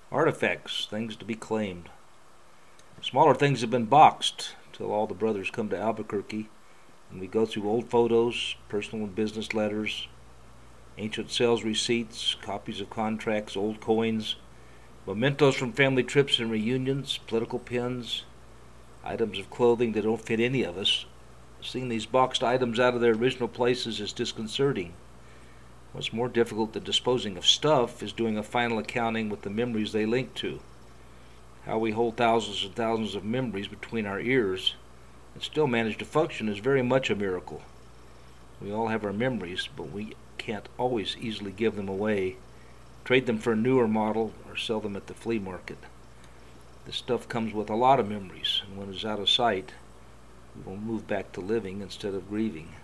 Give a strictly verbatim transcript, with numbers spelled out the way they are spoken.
Artifacts, things to be claimed. Smaller things have been boxed till all the brothers come to Albuquerque, and we go through old photos, personal and business letters, ancient sales receipts, copies of contracts, old coins, mementos from family trips and reunions, political pins, items of clothing that don't fit any of us. Seeing these boxed items out of their original places is disconcerting. What's more difficult than disposing of stuff is doing a final accounting with the memories they link to. How we hold thousands and thousands of memories between our ears and still manage to function is very much a miracle. We all have our memories, but we can't always easily give them away, trade them for a newer model, or sell them at the flea market. This stuff comes with a lot of memories, and when it's out of sight, we will move back to living instead of grieving.